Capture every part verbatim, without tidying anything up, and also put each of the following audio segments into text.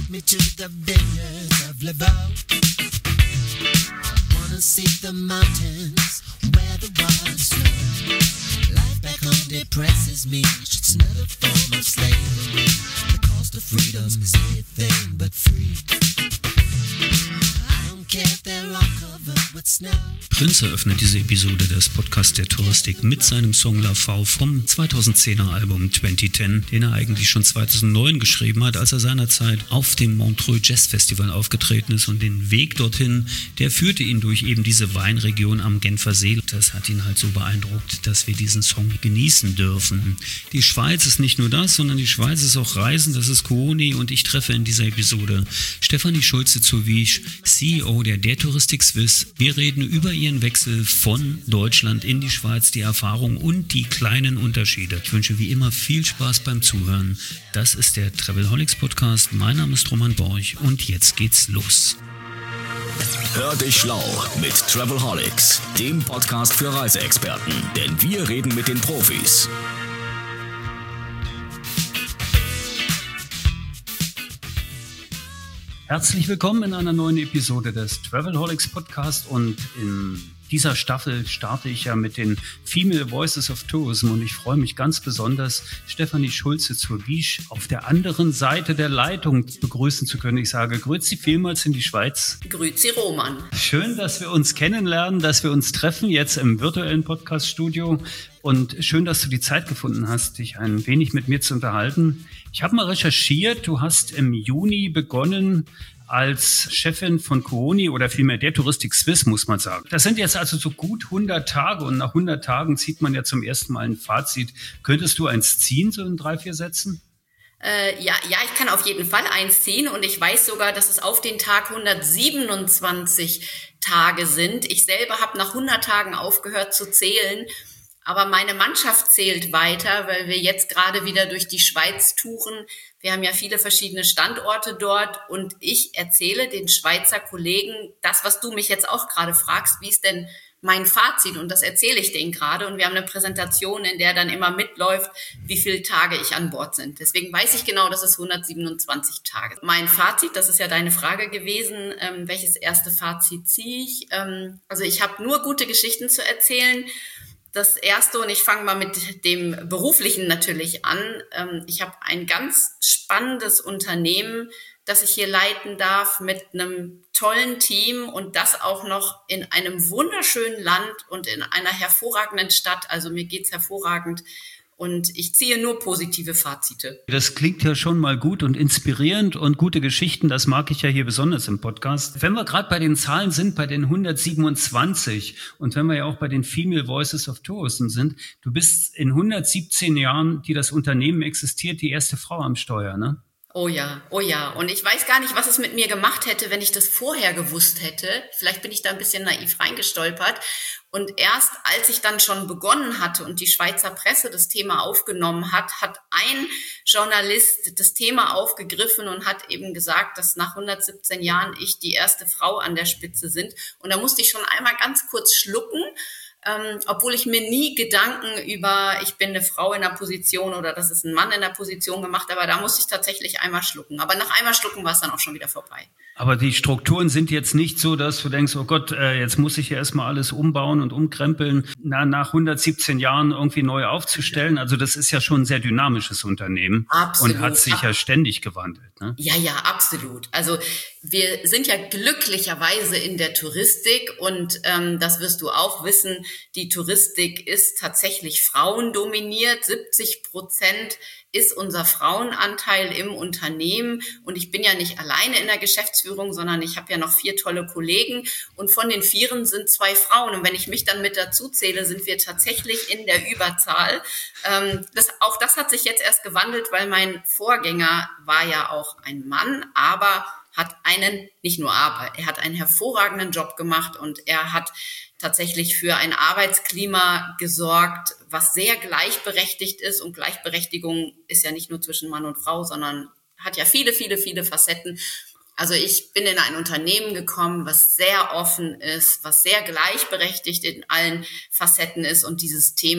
me to the vineyards of Laveau. Wanna see the mountains where the water's slow. Life back home depresses me. It's another form of slavery. The cost of freedom is anything but free. I don't care if they're all covered with snow. Prince eröffnet diese Episode des Podcasts der Touristik mit seinem Song Laveau vom zweitausendzehner Album zwanzig zehn, den er eigentlich schon zweitausendneun geschrieben hat, als er seinerzeit auf dem Montreux Jazz Festival aufgetreten ist, und den Weg dorthin, der führte ihn durch eben diese Weinregion am Genfer See. Das hat ihn halt so beeindruckt, dass wir diesen Song genießen dürfen. Die Schweiz ist nicht nur das, sondern die Schweiz ist auch Reisen, das ist Cooni, und ich treffe in dieser Episode Stefanie Schulze zur Wiesch, C E O der Der Touristik Suisse. Wir reden über ihren Wechsel von Deutschland in die Schweiz, die Erfahrung und die kleinen Unterschiede. Ich wünsche wie immer viel Spaß beim Zuhören. Das ist der Travelholics Podcast. Mein Name ist Roman Borch und jetzt geht's los. Hör dich schlau mit Travelholics, dem Podcast für Reiseexperten, denn wir reden mit den Profis. Herzlich willkommen in einer neuen Episode des Travelholics Podcast, und in dieser Staffel starte ich ja mit den Female Voices of Tourism, und ich freue mich ganz besonders, Stefanie Schulze zur Wiesch auf der anderen Seite der Leitung begrüßen zu können. Ich sage grüezi vielmals in die Schweiz. Grüezi Roman. Schön, dass wir uns kennenlernen, dass wir uns treffen jetzt im virtuellen Podcast-Studio, und schön, dass du die Zeit gefunden hast, dich ein wenig mit mir zu unterhalten. Ich habe mal recherchiert, du hast im Juni begonnen als Chefin von Cooni, oder vielmehr der Touristik Suisse, muss man sagen. Das sind jetzt also so gut hundert Tage, und nach hundert Tagen zieht man ja zum ersten Mal ein Fazit. Könntest du eins ziehen, so in drei, vier Sätzen? Äh, ja, ja, ich kann auf jeden Fall eins ziehen, und ich weiß sogar, dass es auf den Tag hundertsiebenundzwanzig Tage sind. Ich selber habe nach hundert Tagen aufgehört zu zählen, aber meine Mannschaft zählt weiter, weil wir jetzt gerade wieder durch die Schweiz touren. Wir haben ja viele verschiedene Standorte dort, und ich erzähle den Schweizer Kollegen das, was du mich jetzt auch gerade fragst, wie ist denn mein Fazit, und das erzähle ich denen gerade, und wir haben eine Präsentation, in der dann immer mitläuft, wie viele Tage ich an Bord sind. Deswegen weiß ich genau, dass es hundertsiebenundzwanzig Tage. Mein Fazit, das ist ja deine Frage gewesen, ähm, welches erste Fazit ziehe ich? Ähm, also ich habe nur gute Geschichten zu erzählen. Das erste, und ich fange mal mit dem Beruflichen natürlich an. Ich habe ein ganz spannendes Unternehmen, das ich hier leiten darf, mit einem tollen Team, und das auch noch in einem wunderschönen Land und in einer hervorragenden Stadt. Also mir geht's hervorragend. Und ich ziehe nur positive Fazite. Das klingt ja schon mal gut und inspirierend, und gute Geschichten, das mag ich ja hier besonders im Podcast. Wenn wir gerade bei den Zahlen sind, bei den hundertsiebenundzwanzig, und wenn wir ja auch bei den Female Voices of Tourism sind, du bist in hundertsiebzehn Jahren, die das Unternehmen existiert, die erste Frau am Steuer, ne? Oh ja, oh ja. Und ich weiß gar nicht, was es mit mir gemacht hätte, wenn ich das vorher gewusst hätte. Vielleicht bin ich da ein bisschen naiv reingestolpert. Und erst als ich dann schon begonnen hatte und die Schweizer Presse das Thema aufgenommen hat, hat ein Journalist das Thema aufgegriffen und hat eben gesagt, dass nach hundertsiebzehn Jahren ich die erste Frau an der Spitze sind. Und da musste ich schon einmal ganz kurz schlucken. Ähm, obwohl ich mir nie Gedanken über, ich bin eine Frau in der Position oder das ist ein Mann in der Position gemacht, aber da musste ich tatsächlich einmal schlucken. Aber nach einmal schlucken war es dann auch schon wieder vorbei. Aber die Strukturen sind jetzt nicht so, dass du denkst, oh Gott, äh, jetzt muss ich ja erstmal alles umbauen und umkrempeln, na, nach hundertsiebzehn Jahren irgendwie neu aufzustellen. Also das ist ja schon ein sehr dynamisches Unternehmen. Absolut. Und hat sich ja ständig gewandelt, ne? Ja, ja, absolut. Also wir sind ja glücklicherweise in der Touristik, und ähm, das wirst du auch wissen, die Touristik ist tatsächlich frauendominiert. siebzig Prozent ist unser Frauenanteil im Unternehmen, und ich bin ja nicht alleine in der Geschäftsführung, sondern ich habe ja noch vier tolle Kollegen, und von den Vieren sind zwei Frauen, und wenn ich mich dann mit dazu zähle, sind wir tatsächlich in der Überzahl. Ähm, das, auch das hat sich jetzt erst gewandelt, weil mein Vorgänger war ja auch ein Mann, aber hat einen, nicht nur aber, er hat einen hervorragenden Job gemacht, und er hat tatsächlich für ein Arbeitsklima gesorgt, was sehr gleichberechtigt ist. Und Gleichberechtigung ist ja nicht nur zwischen Mann und Frau, sondern hat ja viele, viele, viele Facetten. Also ich bin in ein Unternehmen gekommen, was sehr offen ist, was sehr gleichberechtigt in allen Facetten ist. Und dieses Thema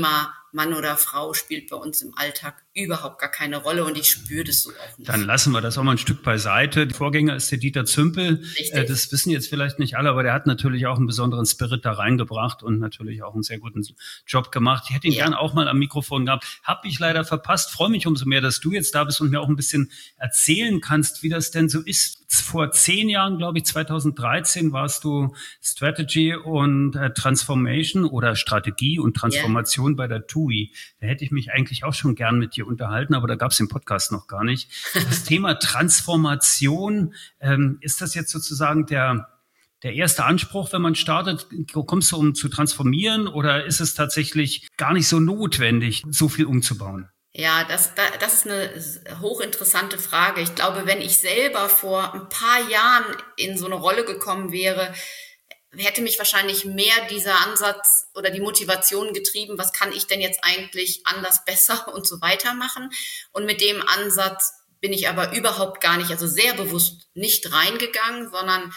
Mann oder Frau spielt bei uns im Alltag überhaupt gar keine Rolle und ich spüre das so auch nicht. Dann lassen wir das auch mal ein Stück beiseite. Der Vorgänger ist der Dieter Zümpel. Richtig. Das wissen jetzt vielleicht nicht alle, aber der hat natürlich auch einen besonderen Spirit da reingebracht und natürlich auch einen sehr guten Job gemacht. Ich hätte ihn ja. gern auch mal am Mikrofon gehabt. Hab ich leider verpasst. Freue mich umso mehr, dass du jetzt da bist und mir auch ein bisschen erzählen kannst, wie das denn so ist. Vor zehn Jahren, glaube ich, zweitausenddreizehn warst du Strategy und äh, Transformation oder Strategie und Transformation yeah. bei der T U I. Da hätte ich mich eigentlich auch schon gern mit dir unterhalten, aber da gab es den Podcast noch gar nicht. Das Thema Transformation, ähm, ist das jetzt sozusagen der der erste Anspruch, wenn man startet? Kommst du, um zu transformieren, oder ist es tatsächlich gar nicht so notwendig, so viel umzubauen? Ja, das, das ist eine hochinteressante Frage. Ich glaube, wenn ich selber vor ein paar Jahren in so eine Rolle gekommen wäre, hätte mich wahrscheinlich mehr dieser Ansatz oder die Motivation getrieben, was kann ich denn jetzt eigentlich anders, besser und so weiter machen. Und mit dem Ansatz bin ich aber überhaupt gar nicht, also sehr bewusst nicht reingegangen, sondern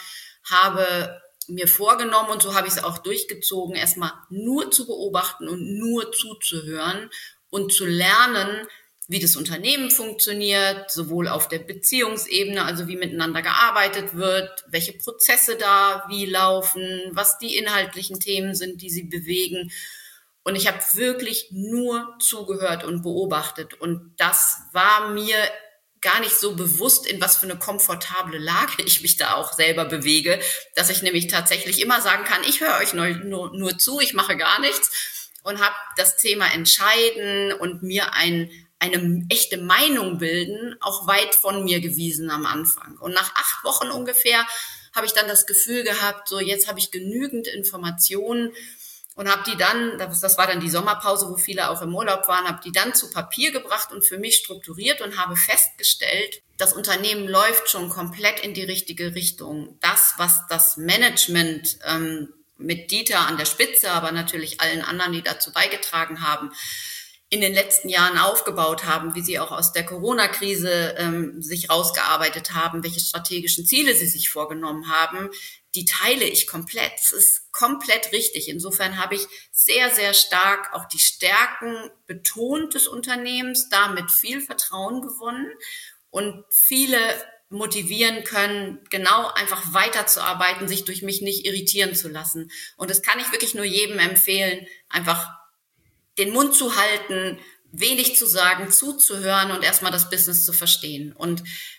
habe mir vorgenommen, und so habe ich es auch durchgezogen, erstmal nur zu beobachten und nur zuzuhören und zu lernen, wie das Unternehmen funktioniert, sowohl auf der Beziehungsebene, also wie miteinander gearbeitet wird, welche Prozesse da wie laufen, was die inhaltlichen Themen sind, die sie bewegen. Und ich habe wirklich nur zugehört und beobachtet. Und das war mir gar nicht so bewusst, in was für eine komfortable Lage ich mich da auch selber bewege, dass ich nämlich tatsächlich immer sagen kann, ich höre euch nur, nur, nur zu, ich mache gar nichts. Und habe das Thema Entscheiden und mir ein, eine echte Meinung bilden auch weit von mir gewiesen am Anfang. Und nach acht Wochen ungefähr habe ich dann das Gefühl gehabt, so jetzt habe ich genügend Informationen und habe die dann, das, das war dann die Sommerpause, wo viele auch im Urlaub waren, habe die dann zu Papier gebracht und für mich strukturiert und habe festgestellt, das Unternehmen läuft schon komplett in die richtige Richtung. Das, was das Management ähm, mit Dieter an der Spitze, aber natürlich allen anderen, die dazu beigetragen haben, in den letzten Jahren aufgebaut haben, wie sie auch aus der Corona-Krise ähm, sich rausgearbeitet haben, welche strategischen Ziele sie sich vorgenommen haben, die teile ich komplett. Es ist komplett richtig. Insofern habe ich sehr, sehr stark auch die Stärken betont des Unternehmens, damit viel Vertrauen gewonnen und viele motivieren können, genau einfach weiterzuarbeiten, sich durch mich nicht irritieren zu lassen. Und das kann ich wirklich nur jedem empfehlen, einfach den Mund zu halten, wenig zu sagen, zuzuhören und erstmal das Business zu verstehen. Und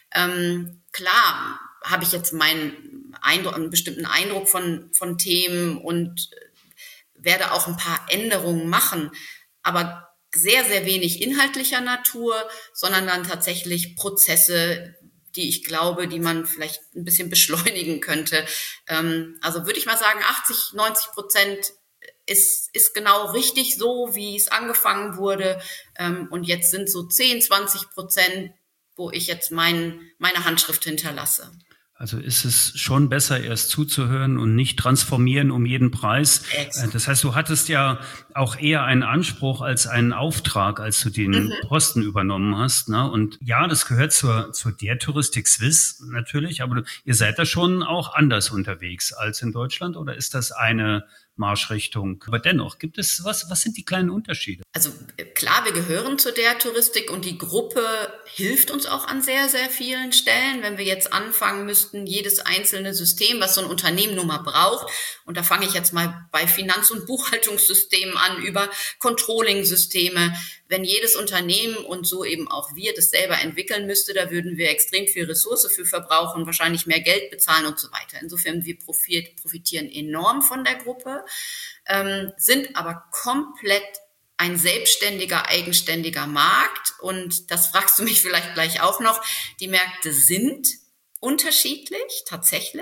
ähm, klar habe ich jetzt meinen Eindruck, einen bestimmten Eindruck von, von Themen und werde auch ein paar Änderungen machen, aber sehr, sehr wenig inhaltlicher Natur, sondern dann tatsächlich Prozesse, die ich glaube, die man vielleicht ein bisschen beschleunigen könnte. Ähm, also würde ich mal sagen, achtzig, neunzig Prozent ist, ist genau richtig so, wie es angefangen wurde. Ähm, und jetzt sind so zehn, zwanzig Prozent, wo ich jetzt mein, meine Handschrift hinterlasse. Also ist es schon besser, erst zuzuhören und nicht transformieren um jeden Preis. Excellent. Das heißt, du hattest ja auch eher einen Anspruch als einen Auftrag, als du den mhm. Posten übernommen hast. Ne? Und ja, das gehört zur, zur der Touristik Suisse natürlich, aber ihr seid da schon auch anders unterwegs als in Deutschland, oder ist das eine Marschrichtung? Aber dennoch, gibt es, was, was sind die kleinen Unterschiede? Also klar, wir gehören zu der Touristik und die Gruppe hilft uns auch an sehr, sehr vielen Stellen. Wenn wir jetzt anfangen müssten, jedes einzelne System, was so ein Unternehmen nun mal braucht, und da fange ich jetzt mal bei Finanz- und Buchhaltungssystemen an, über Controlling-Systeme. Wenn jedes Unternehmen und so eben auch wir das selber entwickeln müsste, da würden wir extrem viel Ressource für verbrauchen, wahrscheinlich mehr Geld bezahlen und so weiter. Insofern, wir profitieren enorm von der Gruppe, ähm, sind aber komplett ein selbstständiger, eigenständiger Markt. Und das fragst du mich vielleicht gleich auch noch. Die Märkte sind unterschiedlich, tatsächlich.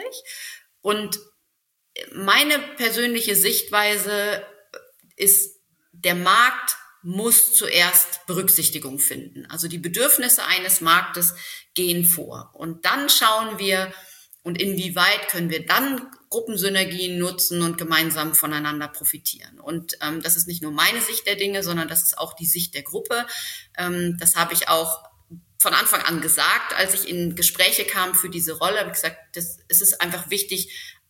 Und meine persönliche Sichtweise ist, der Markt muss zuerst Berücksichtigung finden. Also die Bedürfnisse eines Marktes gehen vor. Und dann schauen wir, und inwieweit können wir dann Gruppensynergien nutzen und gemeinsam voneinander profitieren. Und ähm, das ist nicht nur meine Sicht der Dinge, sondern das ist auch die Sicht der Gruppe. Ähm, das habe ich auch von Anfang an gesagt, als ich in Gespräche kam für diese Rolle, habe ich gesagt, das, es ist einfach wichtig,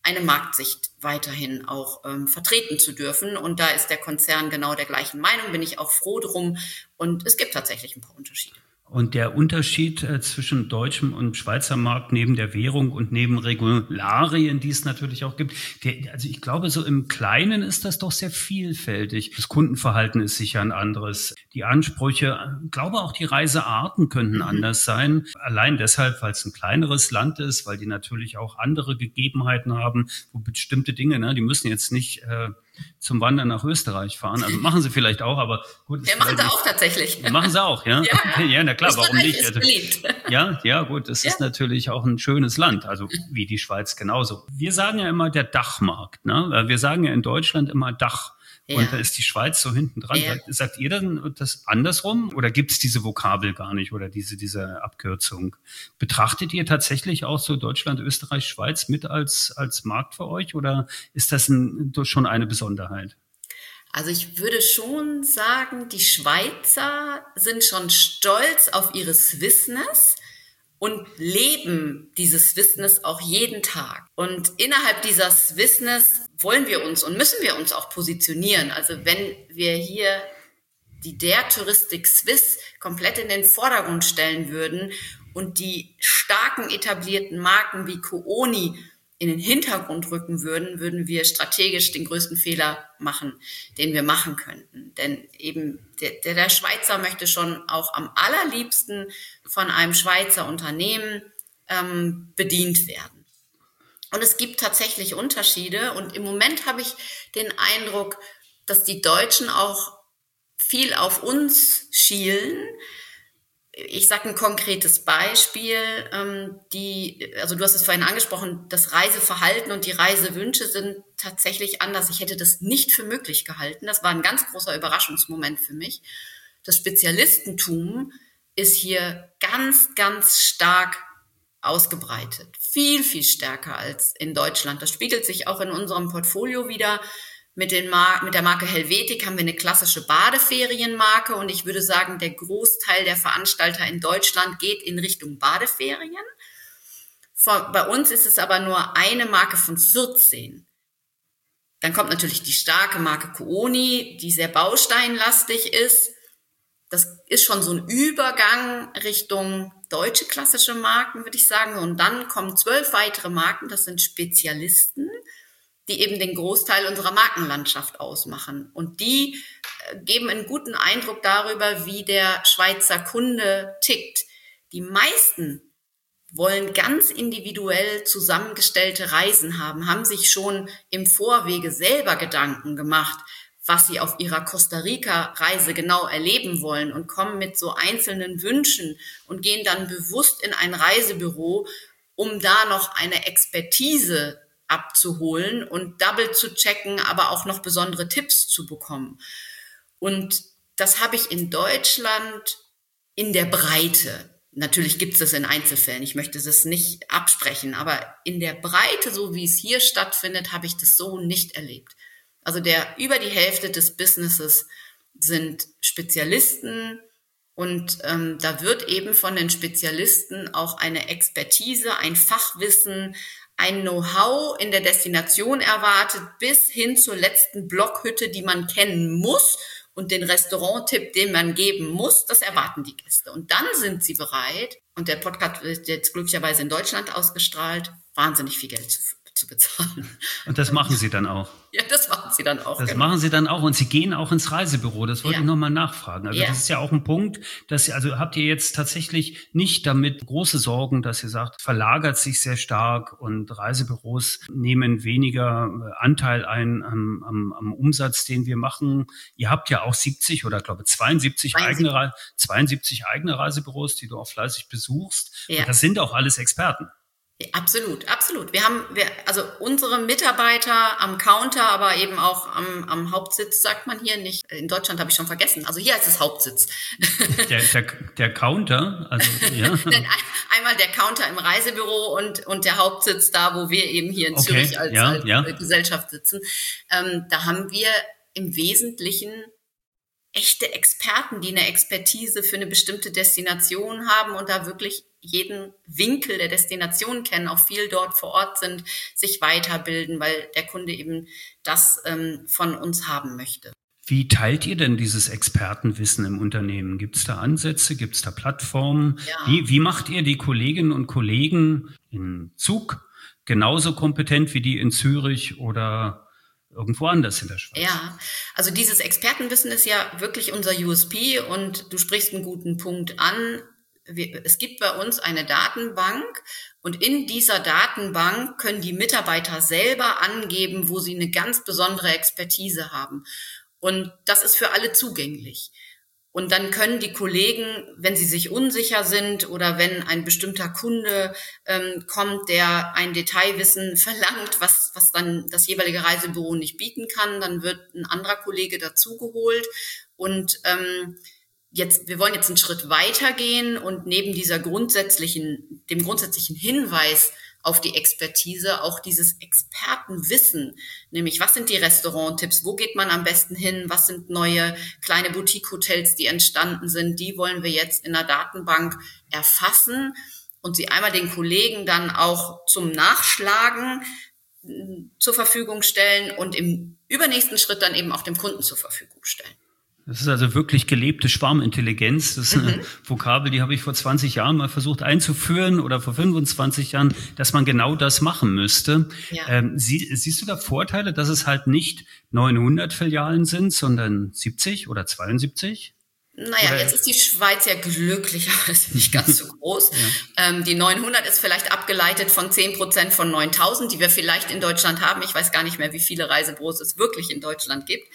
eine Marktsicht weiterhin auch ähm, vertreten zu dürfen. Und da ist der Konzern genau der gleichen Meinung, bin ich auch froh drum. Und es gibt tatsächlich ein paar Unterschiede. Und der Unterschied äh, zwischen deutschem und Schweizer Markt neben der Währung und neben Regularien, die es natürlich auch gibt, der, also ich glaube, so im Kleinen ist das doch sehr vielfältig. Das Kundenverhalten ist sicher ein anderes. Die Ansprüche, ich glaube auch die Reisearten könnten mhm. anders sein. Allein deshalb, weil es ein kleineres Land ist, weil die natürlich auch andere Gegebenheiten haben, wo bestimmte Dinge, ne, die müssen jetzt nicht äh, zum Wandern nach Österreich fahren. Also machen sie vielleicht auch, aber gut. Ja, machen sie auch tatsächlich. Machen sie auch, ja? Ja, ja na klar, warum nicht? Ist also, beliebt. ja, ja, gut, das ja. ist natürlich auch ein schönes Land, also wie die Schweiz genauso. Wir sagen ja immer der Dachmarkt, ne? Wir sagen ja in Deutschland immer Dach. Ja. Und da ist die Schweiz so hinten dran. Ja. Sagt, sagt ihr dann das andersrum oder gibt es diese Vokabel gar nicht oder diese, diese Abkürzung? Betrachtet ihr tatsächlich auch so Deutschland, Österreich, Schweiz mit als, als Markt für euch oder ist das ein, schon eine Besonderheit? Also ich würde schon sagen, die Schweizer sind schon stolz auf ihre Swissness und leben dieses Swissness auch jeden Tag. Und innerhalb dieser Swissness wollen wir uns und müssen wir uns auch positionieren. Also wenn wir hier die der Touristik Swiss komplett in den Vordergrund stellen würden und die starken etablierten Marken wie Cooni in den Hintergrund rücken würden, würden wir strategisch den größten Fehler machen, den wir machen könnten. Denn eben der, der Schweizer möchte schon auch am allerliebsten von einem Schweizer Unternehmen ähm, bedient werden. Und es gibt tatsächlich Unterschiede. Und im Moment habe ich den Eindruck, dass die Deutschen auch viel auf uns schielen. Ich sage ein konkretes Beispiel, ähm, die, also du hast es vorhin angesprochen, das Reiseverhalten und die Reisewünsche sind tatsächlich anders. Ich hätte das nicht für möglich gehalten. Das war ein ganz großer Überraschungsmoment für mich. Das Spezialistentum ist hier ganz, ganz stark ausgebreitet. Viel, viel stärker als in Deutschland. Das spiegelt sich auch in unserem Portfolio wieder. Mit, den Mar- mit der Marke Helvetik haben wir eine klassische Badeferienmarke und ich würde sagen, der Großteil der Veranstalter in Deutschland geht in Richtung Badeferien. Von, bei uns ist es aber nur eine Marke von vierzehn. Dann kommt natürlich die starke Marke Cooni, die sehr bausteinlastig ist. Das ist schon so ein Übergang Richtung deutsche klassische Marken, würde ich sagen. Und dann kommen zwölf weitere Marken, das sind Spezialisten, die eben den Großteil unserer Markenlandschaft ausmachen. Und die geben einen guten Eindruck darüber, wie der Schweizer Kunde tickt. Die meisten wollen ganz individuell zusammengestellte Reisen haben, haben sich schon im Vorwege selber Gedanken gemacht, was sie auf ihrer Costa Rica-Reise genau erleben wollen und kommen mit so einzelnen Wünschen und gehen dann bewusst in ein Reisebüro, um da noch eine Expertise abzuholen und double zu checken, aber auch noch besondere Tipps zu bekommen. Und das habe ich in Deutschland in der Breite. Natürlich gibt es das in Einzelfällen, ich möchte das nicht absprechen, aber in der Breite, so wie es hier stattfindet, habe ich das so nicht erlebt. Also der über die Hälfte des Businesses sind Spezialisten und ähm, da wird eben von den Spezialisten auch eine Expertise, ein Fachwissen, ein Know-how in der Destination erwartet, bis hin zur letzten Blockhütte, die man kennen muss und den Restaurant-Tipp, den man geben muss, das erwarten die Gäste. Und dann sind sie bereit, und der Podcast wird jetzt glücklicherweise in Deutschland ausgestrahlt, wahnsinnig viel Geld zu, zu bezahlen. Und das machen sie dann auch? Ja, das machen sie dann auch. Das genau. machen sie dann auch und sie gehen auch ins Reisebüro. Das wollte ja. ich nochmal nachfragen. Also ja. das ist ja auch ein Punkt, dass Sie, also habt ihr jetzt tatsächlich nicht damit große Sorgen, dass ihr sagt, verlagert sich sehr stark und Reisebüros nehmen weniger Anteil ein am, am, am Umsatz, den wir machen. Ihr habt ja auch siebzig oder glaube zweiundsiebzig eigene, zweiundsiebzig eigene Reisebüros, die du auch fleißig besuchst. Ja. Und das sind auch alles Experten. Ja, absolut, absolut. Wir haben, wir, also unsere Mitarbeiter am Counter, aber eben auch am, am Hauptsitz, sagt man hier nicht. In Deutschland habe ich schon vergessen. Also hier heißt es Hauptsitz. Der, der, der Counter, also ja. Einmal der Counter im Reisebüro und und der Hauptsitz da, wo wir eben hier in okay, Zürich als, ja, als ja. Gesellschaft sitzen. Ähm, da haben wir im Wesentlichen echte Experten, die eine Expertise für eine bestimmte Destination haben und da wirklich jeden Winkel der Destination kennen, auch viel dort vor Ort sind, sich weiterbilden, weil der Kunde eben das ähm, von uns haben möchte. Wie teilt ihr denn dieses Expertenwissen im Unternehmen? Gibt es da Ansätze? Gibt es da Plattformen? Ja. Wie, wie macht ihr die Kolleginnen und Kollegen in Zug genauso kompetent wie die in Zürich oder irgendwo anders in der Schweiz? Ja, also dieses Expertenwissen ist ja wirklich unser U S P und du sprichst einen guten Punkt an. Wir, es gibt bei uns eine Datenbank und in dieser Datenbank können die Mitarbeiter selber angeben, wo sie eine ganz besondere Expertise haben. Und das ist für alle zugänglich. Und dann können die Kollegen, wenn sie sich unsicher sind oder wenn ein bestimmter Kunde ähm, kommt, der ein Detailwissen verlangt, was, was dann das jeweilige Reisebüro nicht bieten kann, dann wird ein anderer Kollege dazugeholt. Und ähm, jetzt, wir wollen jetzt einen Schritt weitergehen und neben dieser grundsätzlichen, dem grundsätzlichen Hinweis auf die Expertise, auch dieses Expertenwissen, nämlich was sind die Restauranttipps, wo geht man am besten hin, was sind neue kleine Boutique-Hotels, die entstanden sind, die wollen wir jetzt in der Datenbank erfassen und sie einmal den Kollegen dann auch zum Nachschlagen zur Verfügung stellen und im übernächsten Schritt dann eben auch dem Kunden zur Verfügung stellen. Das ist also wirklich gelebte Schwarmintelligenz. Das ist eine mhm. Vokabel, die habe ich vor zwanzig Jahren mal versucht einzuführen oder vor fünfundzwanzig Jahren, dass man genau das machen müsste. Ja. Ähm, sie, siehst du da Vorteile, dass es halt nicht neunhundert Filialen sind, sondern siebzig oder zweiundsiebzig? Naja, oder? Jetzt ist die Schweiz ja glücklicherweise nicht ganz so groß. Ja. Ähm, die neunhundert ist vielleicht abgeleitet von zehn Prozent von neuntausend, die wir vielleicht in Deutschland haben. Ich weiß gar nicht mehr, wie viele Reisebüros es wirklich in Deutschland gibt.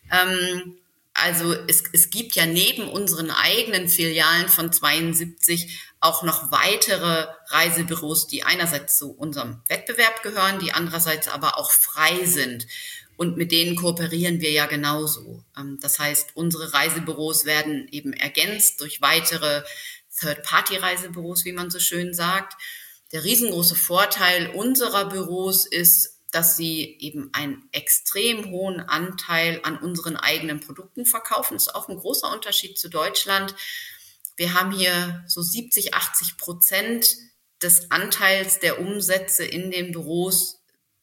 Ähm, Also es, es gibt ja neben unseren eigenen Filialen von zweiundsiebzig auch noch weitere Reisebüros, die einerseits zu unserem Wettbewerb gehören, die andererseits aber auch frei sind. Und mit denen kooperieren wir ja genauso. Das heißt, unsere Reisebüros werden eben ergänzt durch weitere Third-Party-Reisebüros, wie man so schön sagt. Der riesengroße Vorteil unserer Büros ist, dass sie eben einen extrem hohen Anteil an unseren eigenen Produkten verkaufen. Das ist auch ein großer Unterschied zu Deutschland. Wir haben hier so siebzig, achtzig Prozent des Anteils der Umsätze in den Büros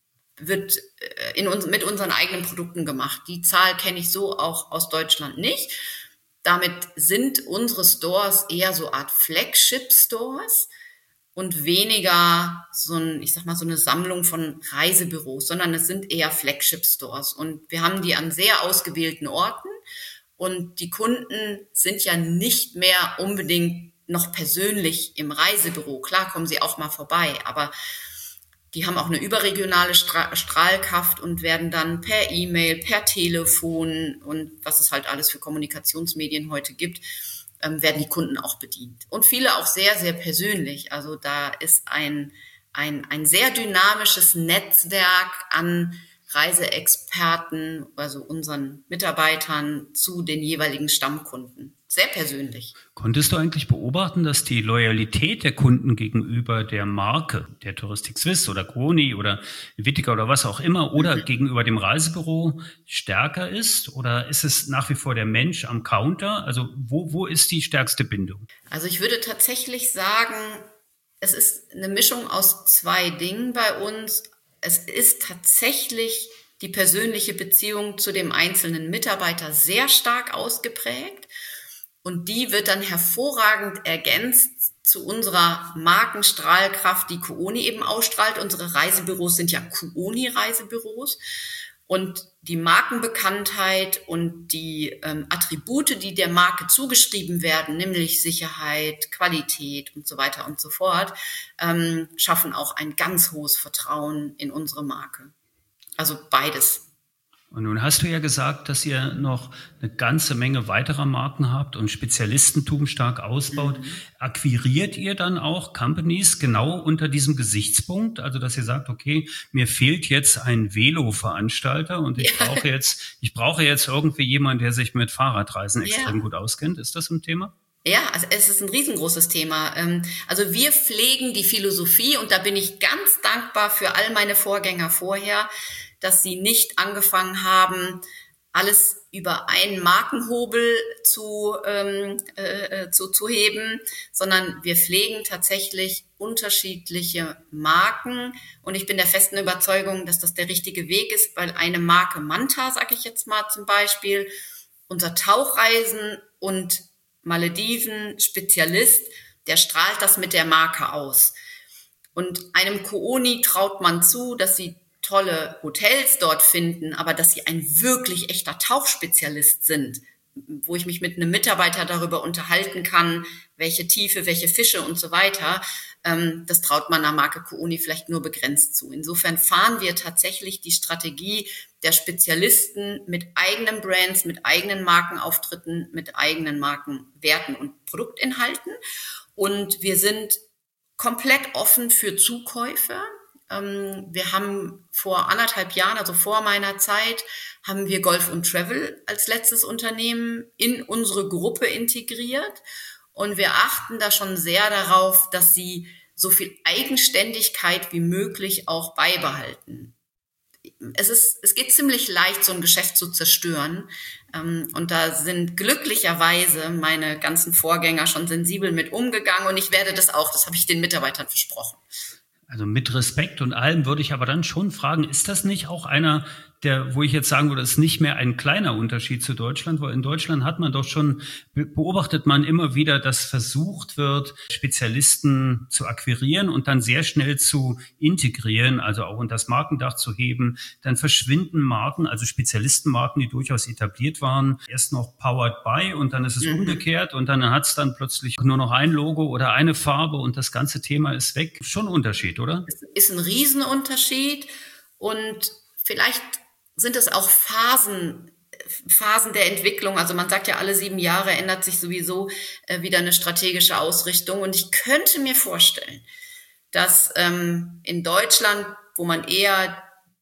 wird in uns, mit unseren eigenen Produkten gemacht. Die Zahl kenne ich so auch aus Deutschland nicht. Damit sind unsere Stores eher so Art Flagship-Stores und weniger so ein, ich sag mal, so eine Sammlung von Reisebüros, sondern es sind eher Flagship-Stores. Und wir haben die an sehr ausgewählten Orten und die Kunden sind ja nicht mehr unbedingt noch persönlich im Reisebüro. Klar kommen sie auch mal vorbei, aber die haben auch eine überregionale Stra- Strahlkraft und werden dann per E-Mail, per Telefon und was es halt alles für Kommunikationsmedien heute gibt, werden die Kunden auch bedient. Und viele auch sehr, sehr persönlich. Also da ist ein, ein, ein sehr dynamisches Netzwerk an Reiseexperten, also unseren Mitarbeitern zu den jeweiligen Stammkunden. Sehr persönlich. Konntest du eigentlich beobachten, dass die Loyalität der Kunden gegenüber der Marke, der Touristik Suisse oder Kuoni oder Wittiger oder was auch immer, oder mhm. gegenüber dem Reisebüro stärker ist? Oder ist es nach wie vor der Mensch am Counter? Also wo, wo ist die stärkste Bindung? Also ich würde tatsächlich sagen, es ist eine Mischung aus zwei Dingen bei uns. Es ist tatsächlich die persönliche Beziehung zu dem einzelnen Mitarbeiter sehr stark ausgeprägt. Und die wird dann hervorragend ergänzt zu unserer Markenstrahlkraft, die Kuoni eben ausstrahlt. Unsere Reisebüros sind ja Kuoni-Reisebüros. Und die Markenbekanntheit und die ähm, Attribute, die der Marke zugeschrieben werden, nämlich Sicherheit, Qualität und so weiter und so fort, ähm, schaffen auch ein ganz hohes Vertrauen in unsere Marke. Also beides. Und nun hast du ja gesagt, dass ihr noch eine ganze Menge weiterer Marken habt und Spezialistentum stark ausbaut. Mhm. Akquiriert ihr dann auch Companies genau unter diesem Gesichtspunkt? Also, dass ihr sagt, okay, mir fehlt jetzt ein Velo-Veranstalter und ich ja. brauche jetzt, ich brauche jetzt irgendwie jemanden, der sich mit Fahrradreisen extrem ja. gut auskennt. Ist das ein Thema? Ja, also es ist ein riesengroßes Thema. Also wir pflegen die Philosophie und da bin ich ganz dankbar für all meine Vorgänger vorher, dass sie nicht angefangen haben, alles über einen Markenhobel zu, ähm, äh, zu, zu heben, sondern wir pflegen tatsächlich unterschiedliche Marken. Und ich bin der festen Überzeugung, dass das der richtige Weg ist, weil eine Marke Manta, sage ich jetzt mal zum Beispiel, unser Tauchreisen- und Malediven-Spezialist, der strahlt das mit der Marke aus. Und einem Kuoni traut man zu, dass sie tolle Hotels dort finden, aber dass sie ein wirklich echter Tauchspezialist sind, wo ich mich mit einem Mitarbeiter darüber unterhalten kann, welche Tiefe, welche Fische und so weiter, ähm, das traut man der Marke Kuoni vielleicht nur begrenzt zu. Insofern fahren wir tatsächlich die Strategie der Spezialisten mit eigenen Brands, mit eigenen Markenauftritten, mit eigenen Markenwerten und Produktinhalten. Und wir sind komplett offen für Zukäufe. Ähm, wir haben vor anderthalb Jahren, also vor meiner Zeit, haben wir Golf und Travel als letztes Unternehmen in unsere Gruppe integriert. Und wir achten da schon sehr darauf, dass sie so viel Eigenständigkeit wie möglich auch beibehalten. Es ist, es geht ziemlich leicht, so ein Geschäft zu zerstören. Und da sind glücklicherweise meine ganzen Vorgänger schon sensibel mit umgegangen. Und ich werde das auch, das habe ich den Mitarbeitern versprochen. Also mit Respekt und allem würde ich aber dann schon fragen, ist das nicht auch einer der, wo ich jetzt sagen würde, ist nicht mehr ein kleiner Unterschied zu Deutschland, weil in Deutschland hat man doch schon, beobachtet man immer wieder, dass versucht wird, Spezialisten zu akquirieren und dann sehr schnell zu integrieren, also auch unter das Markendach zu heben. Dann verschwinden Marken, also Spezialistenmarken, die durchaus etabliert waren, erst noch powered by und dann ist es mhm. umgekehrt und dann hat es dann plötzlich nur noch ein Logo oder eine Farbe und das ganze Thema ist weg. Schon ein Unterschied, oder? Es ist ein Riesenunterschied und vielleicht sind es auch Phasen, Phasen der Entwicklung. Also man sagt ja, alle sieben Jahre ändert sich sowieso äh, wieder eine strategische Ausrichtung. Und ich könnte mir vorstellen, dass ähm, in Deutschland, wo man eher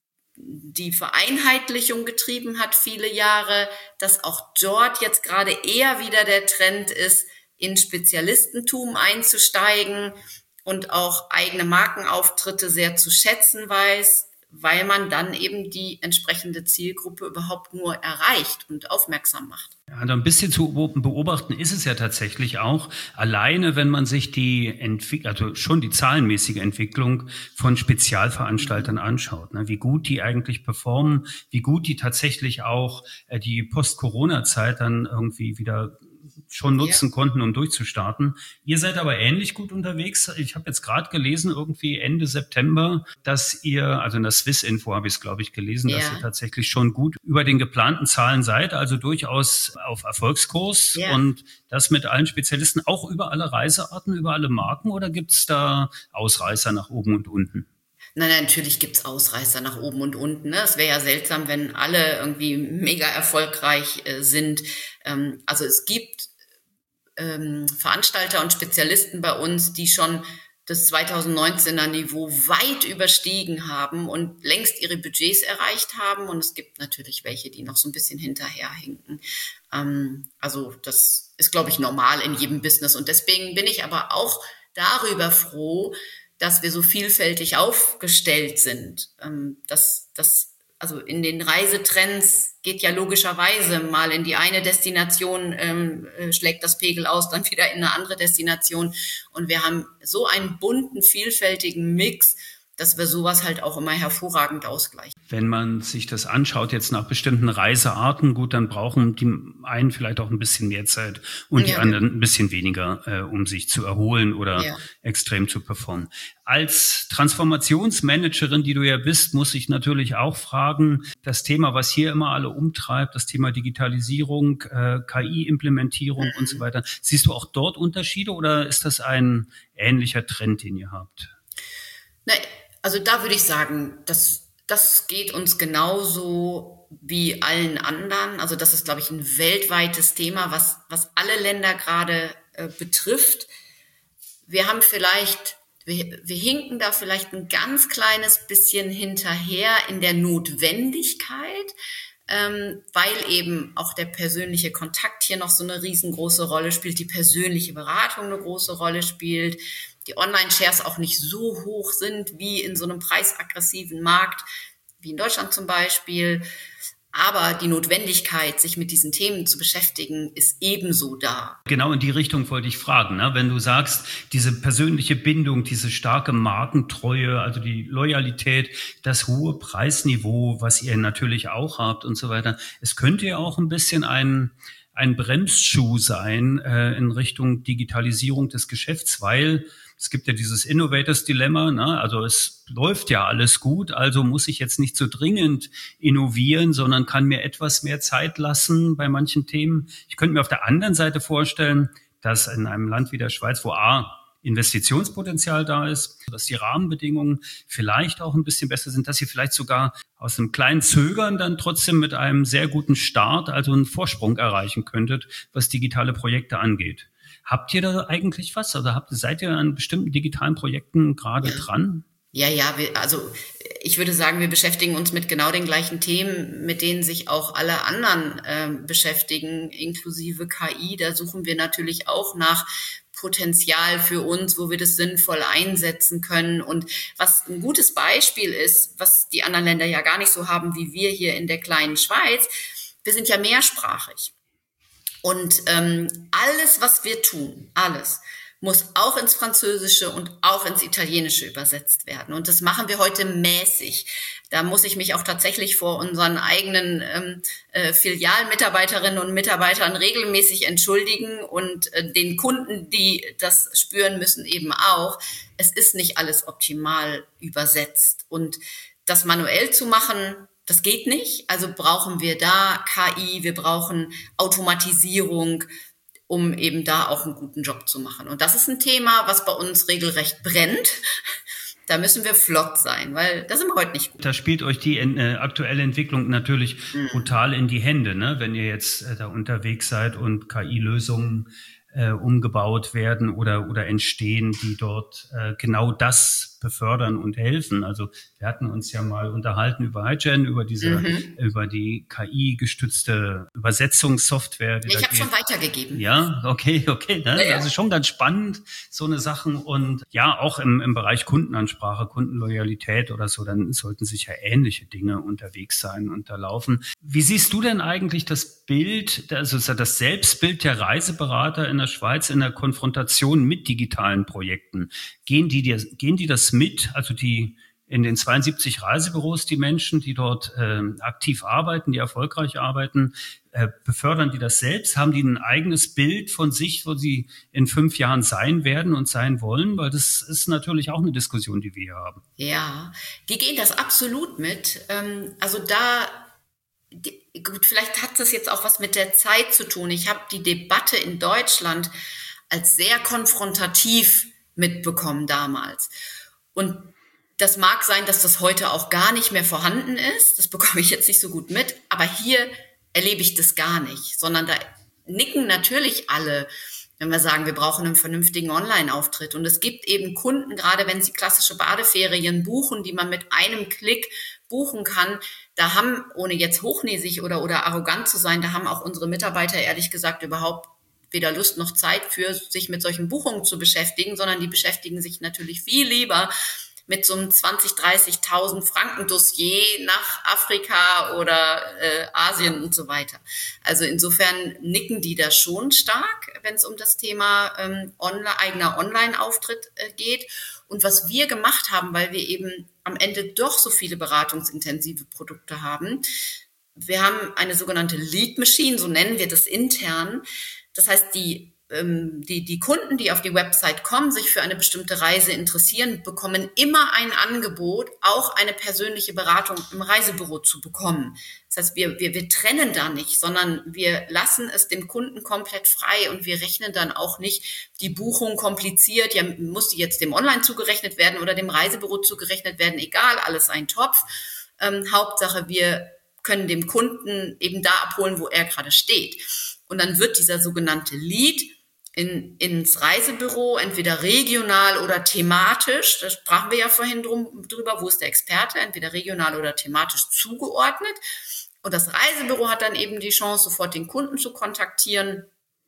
die Vereinheitlichung getrieben hat viele Jahre, dass auch dort jetzt gerade eher wieder der Trend ist, in Spezialistentum einzusteigen und auch eigene Markenauftritte sehr zu schätzen weiß, weil man dann eben die entsprechende Zielgruppe überhaupt nur erreicht und aufmerksam macht. Ja, also ein bisschen zu beobachten ist es ja tatsächlich auch. Alleine, wenn man sich die Entwick- also schon die zahlenmäßige Entwicklung von Spezialveranstaltern anschaut, ne, wie gut die eigentlich performen, wie gut die tatsächlich auch äh, die Post-Corona-Zeit dann irgendwie wieder schon nutzen ja. konnten, um durchzustarten. Ihr seid aber ähnlich gut unterwegs. Ich habe jetzt gerade gelesen, irgendwie Ende September, dass ihr, also in der Swiss-Info habe ich es, glaube ich, gelesen, ja. dass ihr tatsächlich schon gut über den geplanten Zahlen seid, also durchaus auf Erfolgskurs ja. und das mit allen Spezialisten, auch über alle Reisearten, über alle Marken, oder gibt es da Ausreißer nach oben und unten? Nein, natürlich gibt's Ausreißer nach oben und unten. Ne? Es wäre ja seltsam, wenn alle irgendwie mega erfolgreich äh, sind. Ähm, also es gibt ähm, Veranstalter und Spezialisten bei uns, die schon das zweitausendneunzehner Niveau weit überstiegen haben und längst ihre Budgets erreicht haben. Und es gibt natürlich welche, die noch so ein bisschen hinterherhinken. Ähm, also das ist, glaube ich, normal in jedem Business. Und deswegen bin ich aber auch darüber froh, dass wir so vielfältig aufgestellt sind. Das, das, also in den Reisetrends geht ja logischerweise mal in die eine Destination, ähm, schlägt das Pegel aus, dann wieder in eine andere Destination. Und wir haben so einen bunten, vielfältigen Mix, dass wir sowas halt auch immer hervorragend ausgleichen. Wenn man sich das anschaut, jetzt nach bestimmten Reisearten, gut, dann brauchen die einen vielleicht auch ein bisschen mehr Zeit und ja, die anderen ein bisschen weniger, äh, um sich zu erholen oder ja. extrem zu performen. Als Transformationsmanagerin, die du ja bist, muss ich natürlich auch fragen, das Thema, was hier immer alle umtreibt, das Thema Digitalisierung, äh, K I-Implementierung mhm. und so weiter. Siehst du auch dort Unterschiede oder ist das ein ähnlicher Trend, den ihr habt? Na, also da würde ich sagen, das, das geht uns genauso wie allen anderen. Also das ist, glaube ich, ein weltweites Thema, was, was alle Länder gerade äh, betrifft. Wir haben vielleicht, wir, wir hinken da vielleicht ein ganz kleines bisschen hinterher in der Notwendigkeit, ähm, weil eben auch der persönliche Kontakt hier noch so eine riesengroße Rolle spielt, die persönliche Beratung eine große Rolle spielt, die Online-Shares auch nicht so hoch sind wie in so einem preisaggressiven Markt, wie in Deutschland zum Beispiel. Aber die Notwendigkeit, sich mit diesen Themen zu beschäftigen, ist ebenso da. Genau in die Richtung wollte ich fragen, ne? Wenn du sagst, diese persönliche Bindung, diese starke Markentreue, also die Loyalität, das hohe Preisniveau, was ihr natürlich auch habt und so weiter. Es könnte ja auch ein bisschen ein, ein Bremsschuh sein äh, in Richtung Digitalisierung des Geschäfts, weil es gibt ja dieses Innovators Dilemma, ne? Also es läuft ja alles gut, also muss ich jetzt nicht so dringend innovieren, sondern kann mir etwas mehr Zeit lassen bei manchen Themen. Ich könnte mir auf der anderen Seite vorstellen, dass in einem Land wie der Schweiz, wo A, Investitionspotenzial da ist, dass die Rahmenbedingungen vielleicht auch ein bisschen besser sind, dass ihr vielleicht sogar aus einem kleinen Zögern dann trotzdem mit einem sehr guten Start, also einen Vorsprung erreichen könntet, was digitale Projekte angeht. Habt ihr da eigentlich was? Also habt, seid ihr an bestimmten digitalen Projekten gerade ja. dran? Ja, ja, wir, also ich würde sagen, wir beschäftigen uns mit genau den gleichen Themen, mit denen sich auch alle anderen äh, beschäftigen, inklusive K I. Da suchen wir natürlich auch nach Potenzial für uns, wo wir das sinnvoll einsetzen können. Und was ein gutes Beispiel ist, was die anderen Länder ja gar nicht so haben wie wir hier in der kleinen Schweiz, wir sind ja mehrsprachig. Und ähm, alles, was wir tun, alles, muss auch ins Französische und auch ins Italienische übersetzt werden. Und das machen wir heute mäßig. Da muss ich mich auch tatsächlich vor unseren eigenen ähm, äh, Filialmitarbeiterinnen und Mitarbeitern regelmäßig entschuldigen und äh, den Kunden, die das spüren müssen, eben auch. Es ist nicht alles optimal übersetzt. Und das manuell zu machen, das geht nicht. Also brauchen wir da K I, wir brauchen Automatisierung, um eben da auch einen guten Job zu machen. Und das ist ein Thema, was bei uns regelrecht brennt. Da müssen wir flott sein, weil da sind wir heute nicht gut. Da spielt euch die äh, aktuelle Entwicklung natürlich mhm. brutal in die Hände, ne? Wenn ihr jetzt äh, da unterwegs seid und K I-Lösungen äh, umgebaut werden oder oder entstehen, die dort äh, genau das befördern und helfen. Also wir hatten uns ja mal unterhalten über HiGen, über diese, mhm. über die K I-gestützte Übersetzungssoftware. Die ich habe schon weitergegeben. Ja, okay, okay. Ne? Ja, ja. Also schon ganz spannend, so eine Sachen. Und ja, auch im, im Bereich Kundenansprache, Kundenloyalität oder so, dann sollten sicher ähnliche Dinge unterwegs sein und da laufen. Wie siehst du denn eigentlich das Bild, also das Selbstbild der Reiseberater in der Schweiz in der Konfrontation mit digitalen Projekten? Gehen die, gehen die das mit, also die in den zweiundsiebzig Reisebüros, die Menschen, die dort äh, aktiv arbeiten, die erfolgreich arbeiten, äh, befördern die das selbst? Haben die ein eigenes Bild von sich, wo sie in fünf Jahren sein werden und sein wollen? Weil das ist natürlich auch eine Diskussion, die wir hier haben. Ja, die gehen das absolut mit. Ähm, also da, die, gut, vielleicht hat das jetzt auch was mit der Zeit zu tun. Ich habe die Debatte in Deutschland als sehr konfrontativ mitbekommen damals. Und das mag sein, dass das heute auch gar nicht mehr vorhanden ist. Das bekomme ich jetzt nicht so gut mit. Aber hier erlebe ich das gar nicht, sondern da nicken natürlich alle, wenn wir sagen, wir brauchen einen vernünftigen Online-Auftritt. Und es gibt eben Kunden, gerade wenn sie klassische Badeferien buchen, die man mit einem Klick buchen kann. Da haben, ohne jetzt hochnäsig oder, oder arrogant zu sein, da haben auch unsere Mitarbeiter ehrlich gesagt überhaupt weder Lust noch Zeit für, sich mit solchen Buchungen zu beschäftigen, sondern die beschäftigen sich natürlich viel lieber mit so einem zwanzig, dreißigtausend Franken Dossier nach Afrika oder äh, Asien und so weiter. Also insofern nicken die da schon stark, wenn es um das Thema ähm, online, eigener Online-Auftritt äh, geht. Und was wir gemacht haben, weil wir eben am Ende doch so viele beratungsintensive Produkte haben, wir haben eine sogenannte Lead Machine, so nennen wir das intern. Das heißt, die, ähm, die, die Kunden, die auf die Website kommen, sich für eine bestimmte Reise interessieren, bekommen immer ein Angebot, auch eine persönliche Beratung im Reisebüro zu bekommen. Das heißt, wir, wir, wir trennen da nicht, sondern wir lassen es dem Kunden komplett frei und wir rechnen dann auch nicht die Buchung kompliziert. Ja, muss die jetzt dem Online zugerechnet werden oder dem Reisebüro zugerechnet werden? Egal, alles ein Topf. Ähm, Hauptsache, wir können dem Kunden eben da abholen, wo er gerade steht. Und dann wird dieser sogenannte Lead in, ins Reisebüro, entweder regional oder thematisch, da sprachen wir ja vorhin drum, drüber, wo ist der Experte, entweder regional oder thematisch zugeordnet. Und das Reisebüro hat dann eben die Chance, sofort den Kunden zu kontaktieren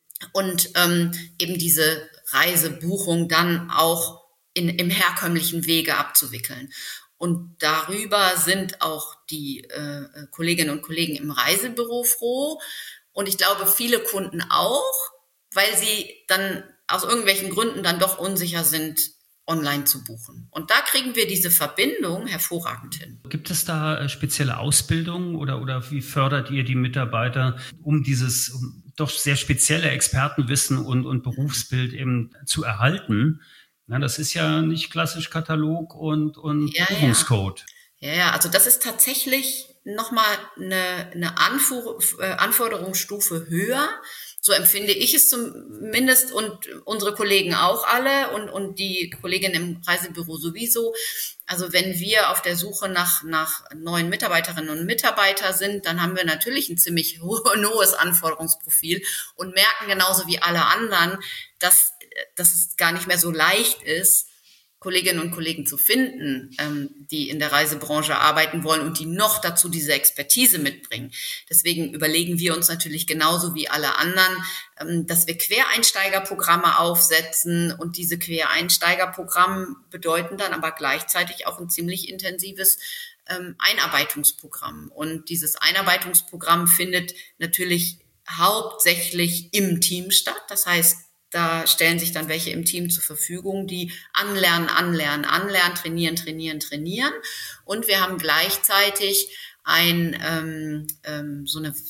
und ähm, eben diese Reisebuchung dann auch in, im herkömmlichen Wege abzuwickeln. Und darüber sind auch die äh, Kolleginnen und Kollegen im Reisebüro froh. Und ich glaube, viele Kunden auch, weil sie dann aus irgendwelchen Gründen dann doch unsicher sind, online zu buchen. Und da kriegen wir diese Verbindung hervorragend hin. Gibt es da spezielle Ausbildungen oder, oder wie fördert ihr die Mitarbeiter, um dieses um doch sehr spezielle Expertenwissen und, und Berufsbild eben zu erhalten? Na, das ist ja nicht klassisch Katalog und, und ja, Buchungscode. Ja. ja, ja, also das ist tatsächlich nochmal eine, eine Anfu- äh, Anforderungsstufe höher. So empfinde ich es zumindest und unsere Kollegen auch alle und, und die Kolleginnen im Reisebüro sowieso. Also wenn wir auf der Suche nach, nach neuen Mitarbeiterinnen und Mitarbeitern sind, dann haben wir natürlich ein ziemlich hohes Anforderungsprofil und merken genauso wie alle anderen, dass, dass es gar nicht mehr so leicht ist, Kolleginnen und Kollegen zu finden, ähm, die in der Reisebranche arbeiten wollen und die noch dazu diese Expertise mitbringen. Deswegen überlegen wir uns natürlich genauso wie alle anderen, ähm, dass wir Quereinsteigerprogramme aufsetzen und diese Quereinsteigerprogramme bedeuten dann aber gleichzeitig auch ein ziemlich intensives ähm, Einarbeitungsprogramm. Und dieses Einarbeitungsprogramm findet natürlich hauptsächlich im Team statt. Das heißt, da stellen sich dann welche im Team zur Verfügung, die anlernen, anlernen, anlernen, trainieren, trainieren, trainieren. Und wir haben gleichzeitig ein, ähm, ähm, so eine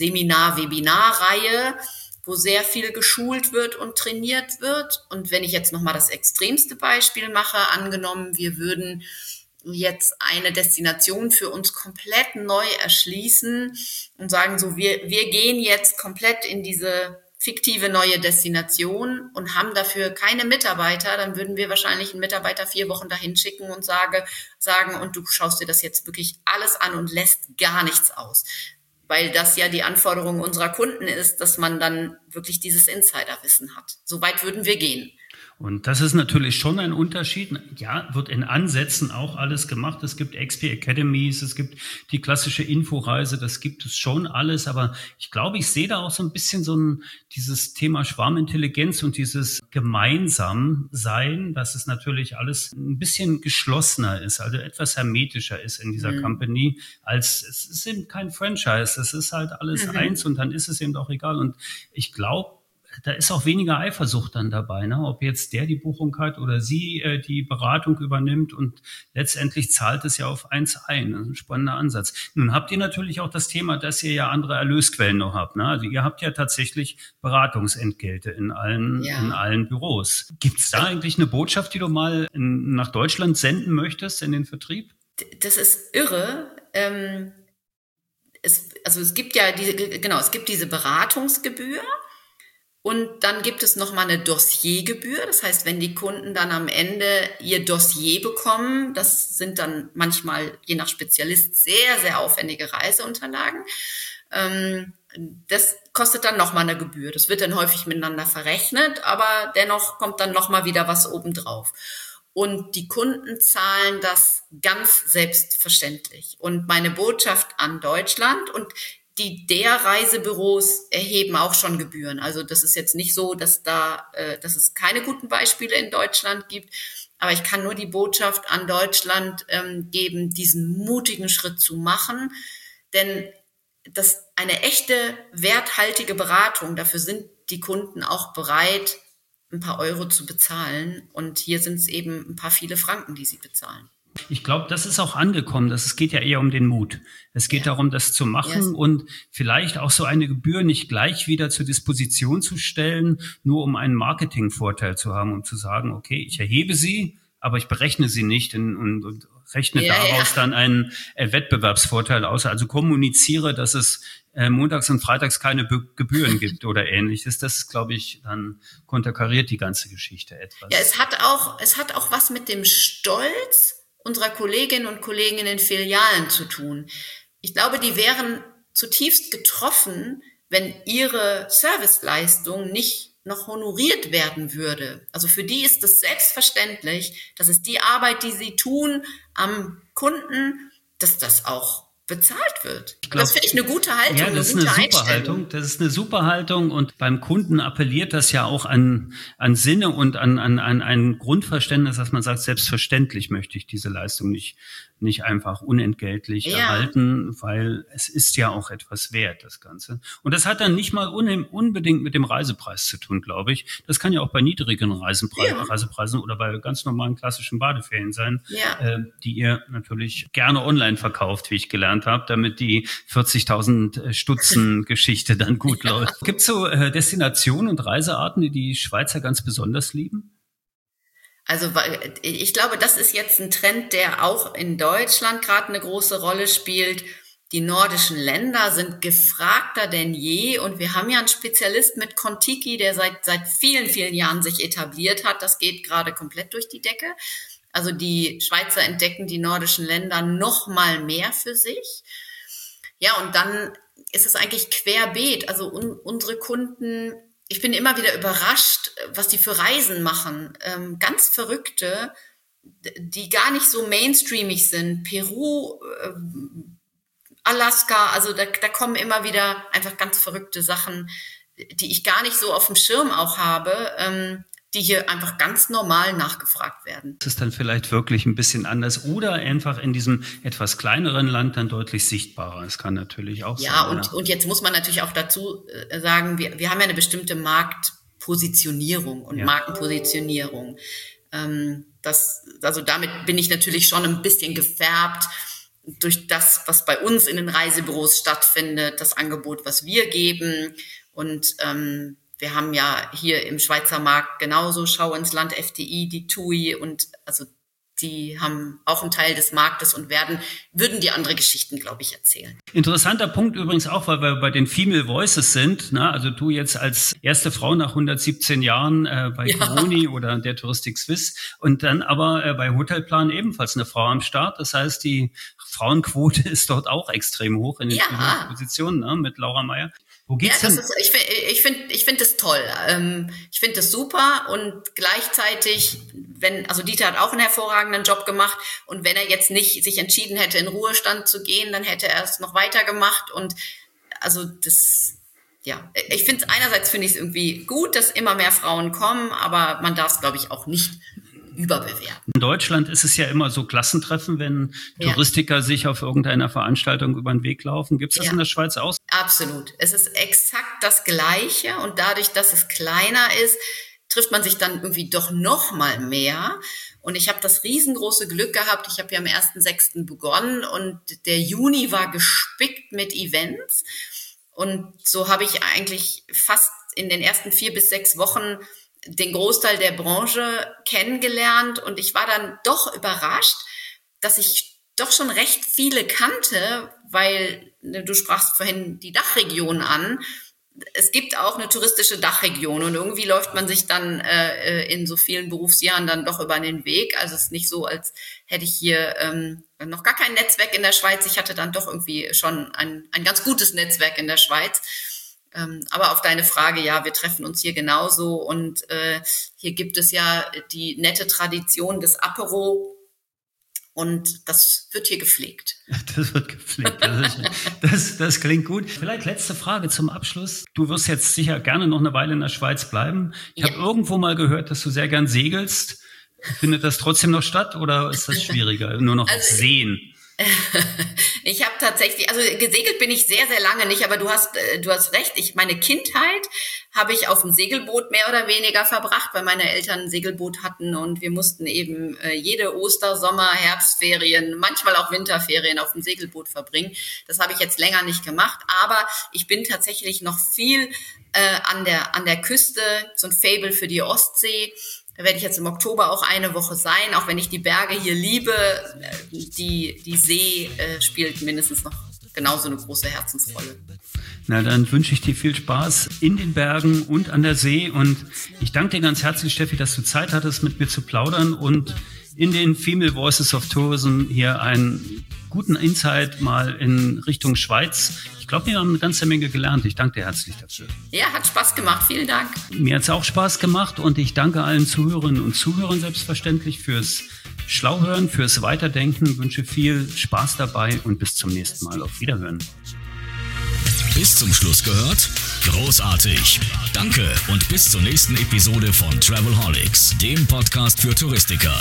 Seminar-Webinar-Reihe, wo sehr viel geschult wird und trainiert wird. Und wenn ich jetzt nochmal das extremste Beispiel mache, angenommen, wir würden jetzt eine Destination für uns komplett neu erschließen und sagen so, wir, wir gehen jetzt komplett in diese fiktive neue Destination und haben dafür keine Mitarbeiter, dann würden wir wahrscheinlich einen Mitarbeiter vier Wochen dahin schicken und sage, sagen, und du schaust dir das jetzt wirklich alles an und lässt gar nichts aus. Weil das ja die Anforderung unserer Kunden ist, dass man dann wirklich dieses Insiderwissen hat. So weit würden wir gehen. Und das ist natürlich schon ein Unterschied. Ja, wird in Ansätzen auch alles gemacht. Es gibt X P Academies, es gibt die klassische Inforeise, das gibt es schon alles. Aber ich glaube, ich sehe da auch so ein bisschen so ein, dieses Thema Schwarmintelligenz und dieses Gemeinsamsein, dass es natürlich alles ein bisschen geschlossener ist, also etwas hermetischer ist in dieser mhm. Company, als es ist eben kein Franchise. Es ist halt alles mhm. eins und dann ist es eben auch egal. Und ich glaube, da ist auch weniger Eifersucht dann dabei, ne? Ob jetzt der die Buchung hat oder sie äh, die Beratung übernimmt und letztendlich zahlt es ja auf eins ein. Das ist ein spannender Ansatz. Nun habt ihr natürlich auch das Thema, dass ihr ja andere Erlösquellen noch habt, ne? Also ihr habt ja tatsächlich Beratungsentgelte in allen, ja. in allen Büros. Gibt es da eigentlich eine Botschaft, die du mal in, nach Deutschland senden möchtest in den Vertrieb? Das ist irre. Ähm, es, also es gibt ja diese, genau, es gibt diese Beratungsgebühr. Und dann gibt es nochmal eine Dossiergebühr. Das heißt, wenn die Kunden dann am Ende ihr Dossier bekommen, das sind dann manchmal, je nach Spezialist, sehr, sehr aufwendige Reiseunterlagen. Das kostet dann nochmal eine Gebühr. Das wird dann häufig miteinander verrechnet, aber dennoch kommt dann nochmal wieder was obendrauf. Und die Kunden zahlen das ganz selbstverständlich. Und meine Botschaft an Deutschland und die der Reisebüros erheben auch schon Gebühren. Also das ist jetzt nicht so, dass da, äh, dass es keine guten Beispiele in Deutschland gibt. Aber ich kann nur die Botschaft an Deutschland ähm, geben, diesen mutigen Schritt zu machen. Denn das eine echte, werthaltige Beratung, dafür sind die Kunden auch bereit, ein paar Euro zu bezahlen. Und hier sind es eben ein paar viele Franken, die sie bezahlen. Ich glaube, das ist auch angekommen. Das, es geht ja eher um den Mut. Es geht ja. darum, das zu machen yes. und vielleicht auch so eine Gebühr nicht gleich wieder zur Disposition zu stellen, nur um einen Marketingvorteil zu haben, um zu sagen, okay, ich erhebe sie, aber ich berechne sie nicht und, und, und rechne ja, daraus ja. dann einen äh, Wettbewerbsvorteil aus. Also kommuniziere, dass es äh, montags und freitags keine Be- Gebühren gibt oder ähnliches. Das ist, glaube ich, dann konterkariert die ganze Geschichte etwas. Ja, es hat auch, es hat auch was mit dem Stolz unserer Kolleginnen und Kollegen in den Filialen zu tun. Ich glaube, die wären zutiefst getroffen, wenn ihre Serviceleistung nicht noch honoriert werden würde. Also für die ist es selbstverständlich, dass es die Arbeit, die sie tun am Kunden, dass das auch bezahlt wird. Ich glaub, das finde ich eine gute Haltung, ja, das eine gute ist eine super Haltung. Das ist eine super Haltung und beim Kunden appelliert das ja auch an, an Sinne und an, an, an ein Grundverständnis, dass man sagt, selbstverständlich möchte ich diese Leistung nicht, nicht einfach unentgeltlich ja. erhalten, weil es ist ja auch etwas wert, das Ganze. Und das hat dann nicht mal un- unbedingt mit dem Reisepreis zu tun, glaube ich. Das kann ja auch bei niedrigen Reisenpre- ja. Reisepreisen oder bei ganz normalen klassischen Badeferien sein, ja. äh, die ihr natürlich gerne online verkauft, wie ich gelernt habe, damit die vierzigtausend Stutzen Geschichte dann gut ja. läuft. Gibt es so äh, Destinationen und Reisearten, die die Schweizer ganz besonders lieben? Also ich glaube, das ist jetzt ein Trend, der auch in Deutschland gerade eine große Rolle spielt. Die nordischen Länder sind gefragter denn je und wir haben ja einen Spezialist mit Contiki, der seit seit vielen, vielen Jahren sich etabliert hat. Das geht gerade komplett durch die Decke. Also die Schweizer entdecken die nordischen Länder noch mal mehr für sich. Ja, und dann ist es eigentlich querbeet. Also un, unsere Kunden, ich bin immer wieder überrascht, was die für Reisen machen. Ähm, ganz verrückte, die gar nicht so mainstreamig sind. Peru, äh, Alaska, also da, da kommen immer wieder einfach ganz verrückte Sachen, die ich gar nicht so auf dem Schirm auch habe, ähm, die hier einfach ganz normal nachgefragt werden. Das ist dann vielleicht wirklich ein bisschen anders oder einfach in diesem etwas kleineren Land dann deutlich sichtbarer. Das kann natürlich auch ja, sein. Ja, und, und jetzt muss man natürlich auch dazu sagen, wir, wir haben ja eine bestimmte Marktpositionierung und ja. Markenpositionierung. Ähm, das, also damit bin ich natürlich schon ein bisschen gefärbt durch das, was bei uns in den Reisebüros stattfindet, das Angebot, was wir geben. Und ähm, wir haben ja hier im Schweizer Markt genauso Schau ins Land, F D I, die T U I und also die haben auch einen Teil des Marktes und werden, würden die andere Geschichten, glaube ich, erzählen. Interessanter Punkt übrigens auch, weil wir bei den Female Voices sind, ne? Also du jetzt als erste Frau nach hundertsiebzehn Jahren äh, bei ja. Coroni oder der Touristik Suisse und dann aber äh, bei Hotelplan ebenfalls eine Frau am Start. Das heißt, die Frauenquote ist dort auch extrem hoch in den ja. Positionen, ne? Mit Laura Meyer. Wo geht's ja, das denn? Ist, ich finde ich finde, ich finde das toll. Ähm, ich finde das super und gleichzeitig, wenn, also Dieter hat auch einen hervorragenden Job gemacht und wenn er jetzt nicht sich entschieden hätte, in Ruhestand zu gehen, dann hätte er es noch weiter gemacht und also das, ja, ich finde es einerseits finde ich es irgendwie gut, dass immer mehr Frauen kommen, aber man darf es, glaube ich, auch nicht überbewerten. In Deutschland ist es ja immer so Klassentreffen, wenn ja. Touristiker sich auf irgendeiner Veranstaltung über den Weg laufen. Gibt es das ja. in der Schweiz auch? Absolut. Es ist exakt das Gleiche und dadurch, dass es kleiner ist, trifft man sich dann irgendwie doch noch mal mehr. Und ich habe das riesengroße Glück gehabt. Ich habe ja am ersten sechsten begonnen und der Juni war gespickt mit Events. Und so habe ich eigentlich fast in den ersten vier bis sechs Wochen den Großteil der Branche kennengelernt und ich war dann doch überrascht, dass ich doch schon recht viele kannte, weil du sprachst vorhin die Dachregion an. Es gibt auch eine touristische Dachregion und irgendwie läuft man sich dann äh, in so vielen Berufsjahren dann doch über den Weg. Also es ist nicht so, als hätte ich hier ähm, noch gar kein Netzwerk in der Schweiz. Ich hatte dann doch irgendwie schon ein, ein ganz gutes Netzwerk in der Schweiz. Ähm, aber auf deine Frage, ja, wir treffen uns hier genauso und äh, hier gibt es ja die nette Tradition des Apero und das wird hier gepflegt. Das wird gepflegt, das, ist, das, das klingt gut. Vielleicht letzte Frage zum Abschluss. Du wirst jetzt sicher gerne noch eine Weile in der Schweiz bleiben. Ich ja. habe irgendwo mal gehört, dass du sehr gern segelst. Findet das trotzdem noch statt oder ist das schwieriger, nur noch also, sehen? Ich habe tatsächlich, also gesegelt bin ich sehr, sehr lange nicht, aber du hast, du hast recht. Ich, meine Kindheit habe ich auf dem Segelboot mehr oder weniger verbracht, weil meine Eltern ein Segelboot hatten und wir mussten eben äh, jede Oster-, Sommer-, Herbstferien, manchmal auch Winterferien auf dem Segelboot verbringen. Das habe ich jetzt länger nicht gemacht, aber ich bin tatsächlich noch viel äh, an der an der Küste, so ein Faible für die Ostsee. Da werde ich jetzt im Oktober auch eine Woche sein, auch wenn ich die Berge hier liebe. Die, die See äh, spielt mindestens noch genauso eine große Herzensrolle. Na, dann wünsche ich dir viel Spaß in den Bergen und an der See. Und ich danke dir ganz herzlich, Steffi, dass du Zeit hattest, mit mir zu plaudern und in den Female Voices of Tourism hier einen guten Insight mal in Richtung Schweiz. Ich glaube, wir haben eine ganze Menge gelernt. Ich danke dir herzlich dafür. Ja, hat Spaß gemacht. Vielen Dank. Mir hat es auch Spaß gemacht und ich danke allen Zuhörerinnen und Zuhörern selbstverständlich fürs Schlau hören fürs Weiterdenken, wünsche viel Spaß dabei und bis zum nächsten Mal. Auf Wiederhören. Bis zum Schluss gehört? Großartig. Danke und bis zur nächsten Episode von Travelholics, dem Podcast für Touristiker.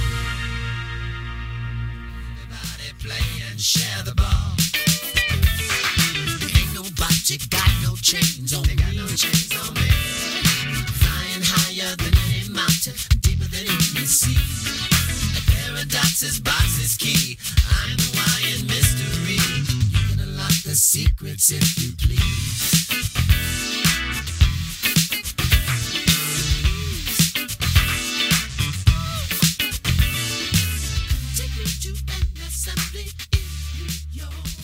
Paradox's box is key. I'm the Hawaiian mystery. You can unlock the secrets if you please. Take me to an assembly if you, you're